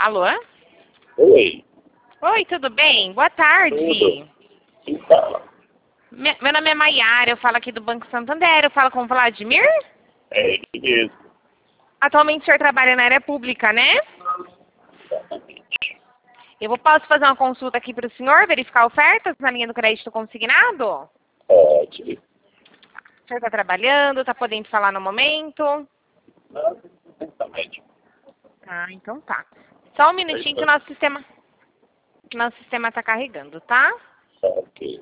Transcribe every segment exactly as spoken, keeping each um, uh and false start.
Alô? Oi. Oi, tudo bem? Boa tarde. Tudo. Quem fala? Me- Meu nome é Maiara, eu falo aqui do Banco Santander. Eu falo com o Vladimir? É ele mesmo. Atualmente o senhor trabalha na área pública, né? Eu vou- posso fazer uma consulta aqui para o senhor, verificar ofertas na linha do crédito consignado? Pode. O senhor está trabalhando, está podendo falar no momento? Não, exatamente. Ah, então tá. Só um minutinho que o nosso sistema que o nosso sistema está carregando, tá? Ok.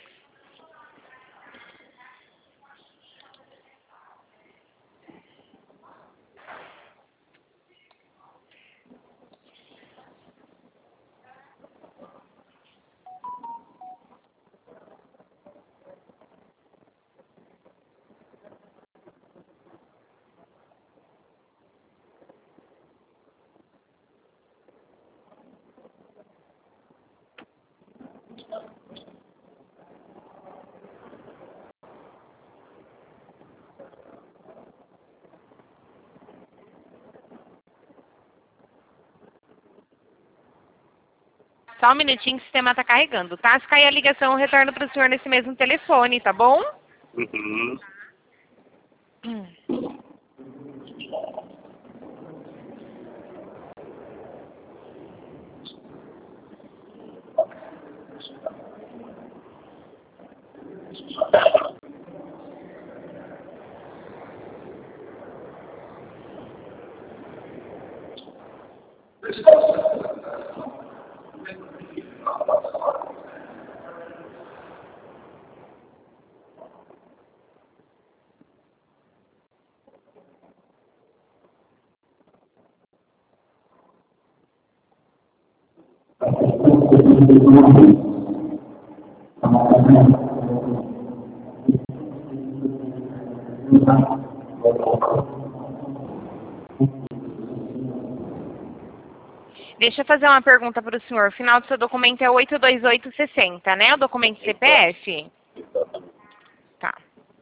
Só um minutinho que o sistema está carregando, tá? Se cair a ligação, eu retorno para o senhor nesse mesmo telefone, tá bom? Uhum. Deixa eu fazer uma pergunta para o senhor. O final do seu documento é oito dois oito seis zero, né? O documento C P F? Exatamente. Tá.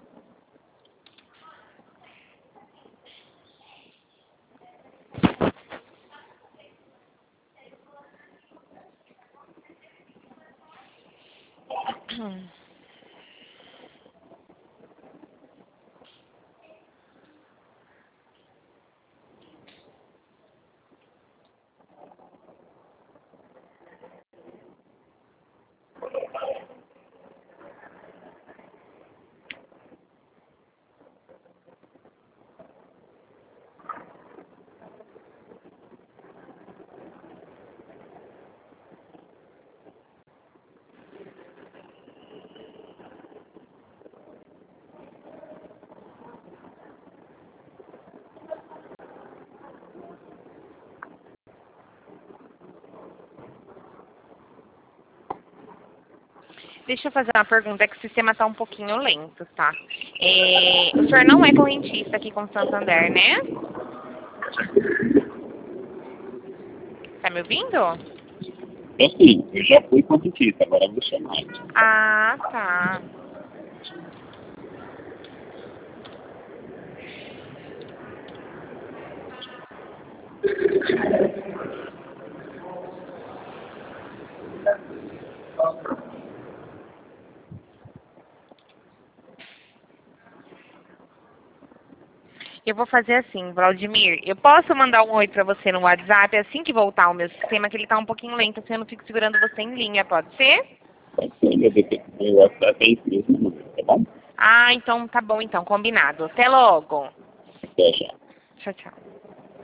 Deixa eu fazer uma pergunta, é que o sistema está um pouquinho lento, tá? É, o senhor não é correntista aqui com o Santander, né? Tá me ouvindo? Eu sim, eu já fui competista, agora eu vou chamar. Ah, tá. Eu vou fazer assim, Vladimir. Eu posso mandar um oi pra você no WhatsApp assim que voltar ao meu sistema, que ele tá um pouquinho lento, assim eu não fico segurando você em linha, pode ser? Pode ser, meu D P meu WhatsApp é esse mesmo número, tá bom? Ah, então tá bom então, combinado. Até logo. Até já. Tchau, tchau.